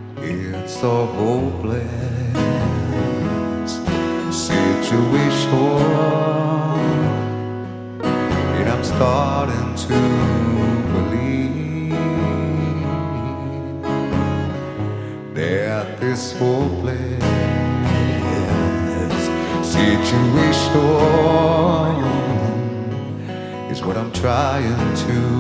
It's a hopeless situation, and I'm starting to believe that this hopeless situation is what I'm trying to